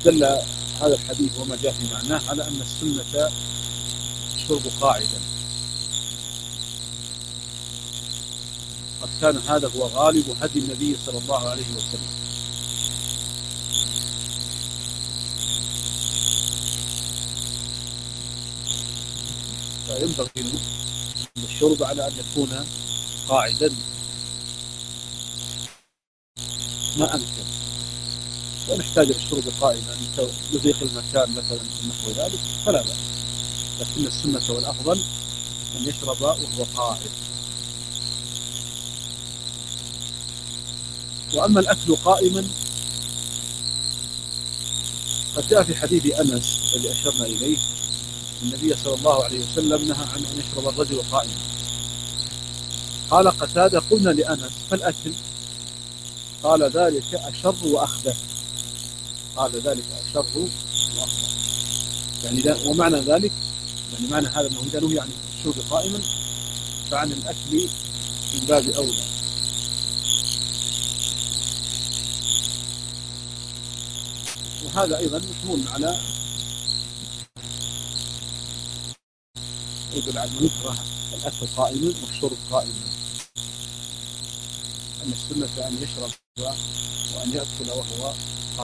دل هذا الحديث وما جاء في معناه على أن السنة الشرب قاعدا، قد كان هذا هو غالب هدي النبي صلى الله عليه وسلم. فينبغي الشرب على أن يكون قاعدا ما أمكن، ونحتاج للشرب قائما يضيق المكان مثلا نحو ذلك فلا بأس، لكن السنة والأفضل أن يشرب وهو قاعد. وأما الأكل قائما قد جاء في حديث أنس الذي أشرنا إليه النبي صلى الله عليه وسلم نهى عن أن يشرب الرجل قائما. قال قتادة قلنا لأنس فالأكل؟ قال ذلك أشر وأخبث. قال ذلك أشر وأخبث، يعني ومعنى ذلك يعني معنى هذا أنه إذا نهي عن الشرب قائما فعن الأكل من باب أولى. وهذا أيضا مشمول على يدل على أنه يكره الأكل قائما والشرب قائما، أن السنة أن يشرب وأن يأكل وهو